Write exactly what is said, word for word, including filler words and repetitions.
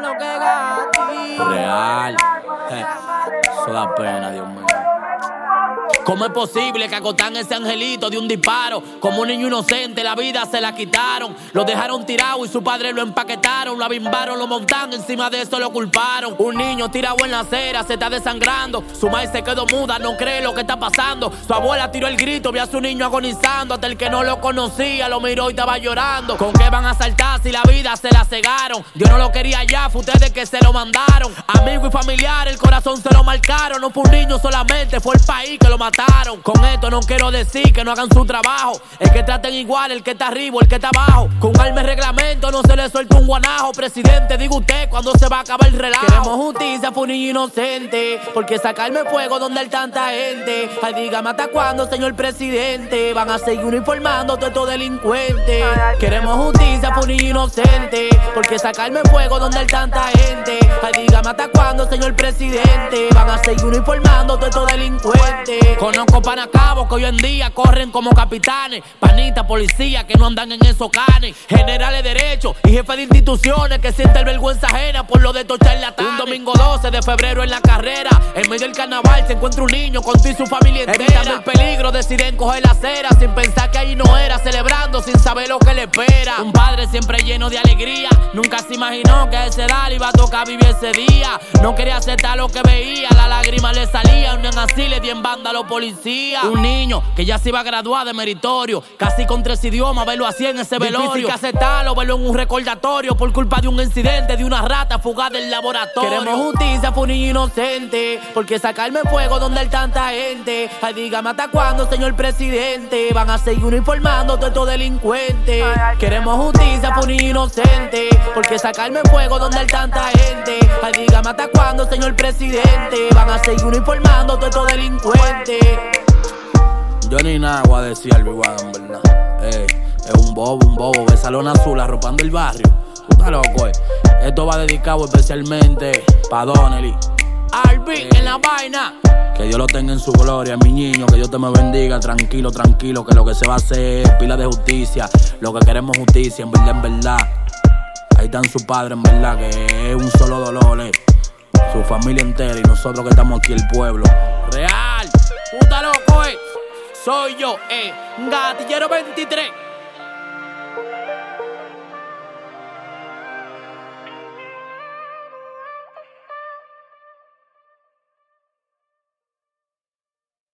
lo que Gatti. Real. Eh, eso da pena, Dios mío. ¿Cómo es posible que acotan ese angelito de un disparo? Como un niño inocente la vida se la quitaron. Lo dejaron tirado y su padre lo empaquetaron. Lo abimbaron, lo montaron, encima de eso lo culparon. Un niño tirado en la acera se está desangrando. Su madre se quedó muda, no cree lo que está pasando. Su abuela tiró el grito, vio a su niño agonizando. Hasta el que no lo conocía lo miró y estaba llorando. ¿Con qué van a saltar si la vida se la cegaron? Dios no lo quería ya, fue ustedes que se lo mandaron. Amigo y familiar, el corazón se lo marcaron. No fue un niño solamente, fue el país que lo mataron. Con esto no quiero decir que no hagan su trabajo. El que traten igual, el que está arriba, el que está abajo. Con alma y reglamento no se le suelta un guanajo. Presidente, diga usted cuándo se va a acabar el relajo. Queremos justicia, fue un niño inocente. Porque sacarme fuego donde hay tanta gente. Ay, dígame hasta cuándo, señor presidente. Van a seguir uniformando a todos estos delincuentes. Queremos justicia, fue un niño inocente. Porque sacarme fuego donde hay tanta gente. Ay, dígame hasta cuándo, señor presidente. Van a seguir uniformando a todos estos delincuentes. Conozco panacabos que hoy en día corren como capitanes. Panitas, policías que no andan en esos canes. Generales de derecho y jefes de instituciones que sienten vergüenza ajena por lo de estos charlatanes. Un domingo doce de febrero en la carrera, en medio del carnaval se encuentra un niño con tú y su familia entera. Evitando el peligro deciden coger la acera sin pensar que ahí no era, celebrando sin saber lo que le espera. Un padre siempre lleno de alegría, nunca se imaginó que a esa edad iba a tocar vivir ese día. No quería aceptar lo que veía, las lágrimas le salían, ni así le di en banda a los policía. Un niño que ya se iba a graduar de meritorio, casi con tres idiomas, verlo así en ese velorio. Difícil que aceptarlo, verlo en un recordatorio por culpa de un incidente de una rata fugada del laboratorio. Queremos justicia, fue un niño inocente. Porque sacarme fuego donde hay tanta gente. Ay, dígame hasta cuándo, señor presidente. Van a seguir uniformando a todos estos delincuentes. Queremos justicia, fue un niño inocente. Porque sacarme fuego donde hay tanta gente. Ay, dígame hasta cuándo, señor presidente. Van a seguir uniformando a todos estos delincuentes. Yo ni nada voy a decir al Big One, en verdad. Ey, es un bobo, un bobo, de salón azul arropando el barrio. Tú estás loco, eh. Esto va dedicado especialmente pa' Donnelly. Albi en la vaina. Que Dios lo tenga en su gloria, mi niño, que Dios te me bendiga. Tranquilo, tranquilo, que lo que se va a hacer es pila de justicia. Lo que queremos es justicia, en verdad, en verdad. Ahí están sus padres, en verdad, que es un solo dolor, eh. Su familia entera y nosotros que estamos aquí, el pueblo. Real, puta loco, eh. Soy yo, eh, Gatillero veintitrés.